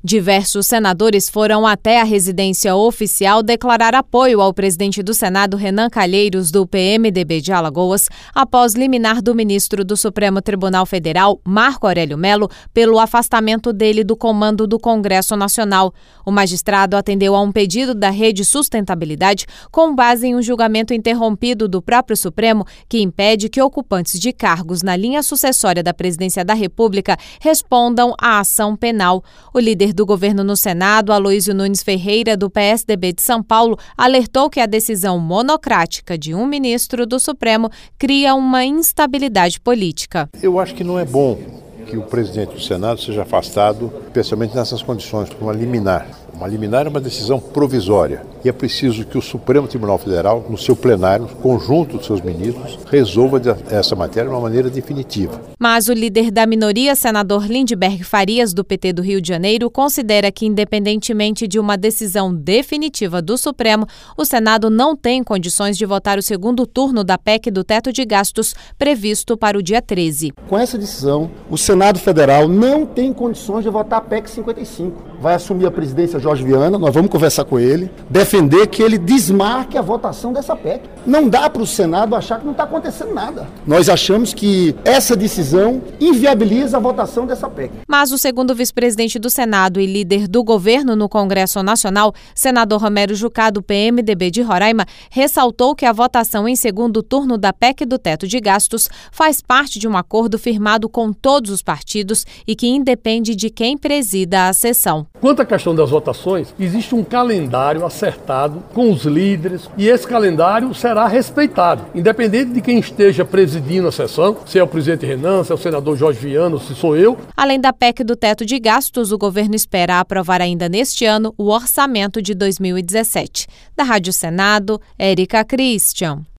Diversos senadores foram até a residência oficial declarar apoio ao presidente do Senado, Renan Calheiros, do PMDB de Alagoas, após liminar do ministro do Supremo Tribunal Federal, Marco Aurélio Mello, pelo afastamento dele do comando do Congresso Nacional. O magistrado atendeu a um pedido da Rede Sustentabilidade com base em um julgamento interrompido do próprio Supremo que impede que ocupantes de cargos na linha sucessória da presidência da República respondam à ação penal. O líder do governo no Senado, Aloísio Nunes Ferreira, do PSDB de São Paulo, alertou que a decisão monocrática de um ministro do Supremo cria uma instabilidade política. Eu acho que não é bom que o presidente do Senado seja afastado, especialmente nessas condições, por uma liminar. Uma liminar é uma decisão provisória e é preciso que o Supremo Tribunal Federal, no seu plenário, conjunto dos seus ministros, resolva essa matéria de uma maneira definitiva. Mas o líder da minoria, senador Lindbergh Farias, do PT do Rio de Janeiro, considera que, independentemente de uma decisão definitiva do Supremo, o Senado não tem condições de votar o segundo turno da PEC do teto de gastos previsto para o dia 13. Com essa decisão, o Senado Federal não tem condições de votar a PEC 55. Vai assumir a presidência Jorge Viana, nós vamos conversar com ele, defender que ele desmarque a votação dessa PEC. Não dá para o Senado achar que não está acontecendo nada. Nós achamos que essa decisão inviabiliza a votação dessa PEC. Mas o segundo vice-presidente do Senado e líder do governo no Congresso Nacional, senador Romero Jucá, do PMDB de Roraima, ressaltou que a votação em segundo turno da PEC do teto de gastos faz parte de um acordo firmado com todos os partidos e que independe de quem presida a sessão. Quanto à questão das votações, existe um calendário acertado com os líderes e esse calendário será respeitado, independente de quem esteja presidindo a sessão, se é o presidente Renan, se é o senador Jorge Viana, se sou eu. Além da PEC do teto de gastos, o governo espera aprovar ainda neste ano o orçamento de 2017. Da Rádio Senado, Érica Christian.